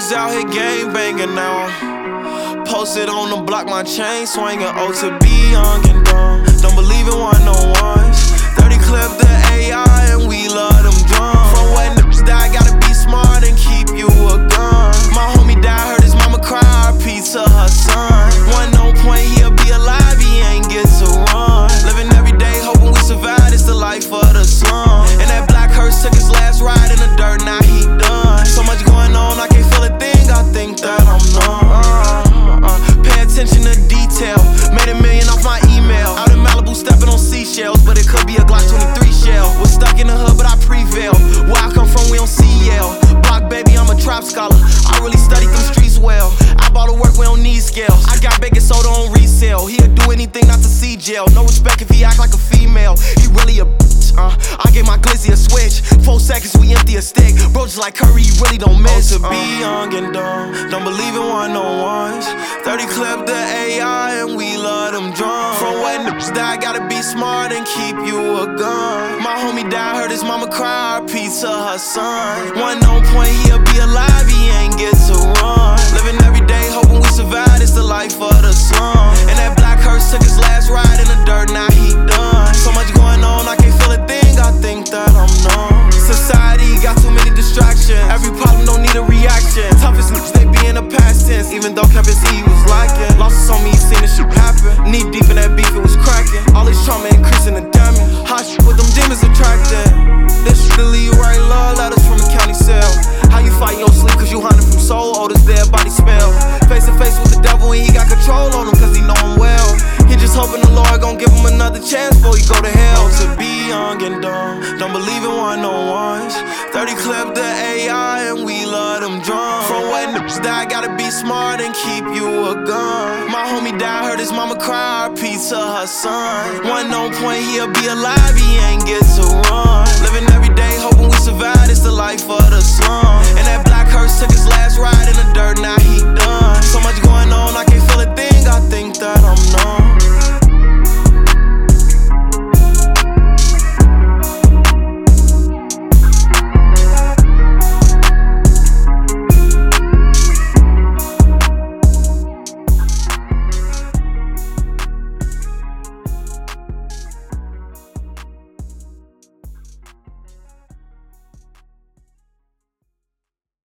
was out here gang banging now. Posted on the block, my chain swinging. Oh, to be young and dumb. Don't believe in one-on-ones. 30 clip the AI and we love them drums. From when niggas die, gotta be smart and keep you a gun. My homie died, heard his mama cry, RP to her son. One no point, he'll be alive, he ain't get to run. Living every day, hoping we survive, it's the life of the slum. And that black hearse took his last ride in the dirt, now he done. So much going on, I can't feel a thing, I think that I'm numb. Pay attention to detail, made $1 million off my email. Out in Malibu stepping on seashells, but it could be a Glock 23 shell. Was stuck in the hood, but I prevail. Where I come from, we don't see Yale. Block baby, I'm a trap scholar, I really studied them streets well. I bought a work, we don't need scales. I got baking soda on resale, he'll do anything not to see jail. No respect if he act like a female, he really a bitch. I gave my glizzy a switch, 4 seconds we empty a stick. Bro just like Curry, you really don't miss. To be young and dumb, don't believe in one-on-ones. 30 clip the AI and we love them drums. From when niggas die, gotta be smart and keep you a gun. My homie died, heard his mama cry, RP to her son. One no point, he'll be alive, he ain't get to run. Living every day, hoping we survive, it's the life of the slum. And that black hearse took his last ride in the dirt, now he done. So much going on, I can't feel a thing, I think that I'm numb. Society got too many distractions, every problem don't need a reaction. Toughest niggas, they be in the past tense, even though Kevin C was lacking. Losses on me, seen this shit happen. Knee deep in that beef, it was cracking. All this trauma increasing the damage. Hot shit with them demons attracting. This shit to leave you right, love letters from a county cell. How you fight your sleep, cause you hunting from soul, oldest dead body smell. Face to face with the devil and he got control on him, cause he know him well. He just hoping the Lord gon' give him another chance before he go to hell. To be young and dumb, don't believe in one-on-ones. 30 clip the AI and we love them drums. From when niggas die, gotta be smart and keep you a gun. My homie died, heard his mama cry, RP to her son. One no point, he'll be alive, he ain't get to run. Living every day, hoping we survive, it's the life of the slum. And that black hearse took his last ride in the dirt, now he done. So much going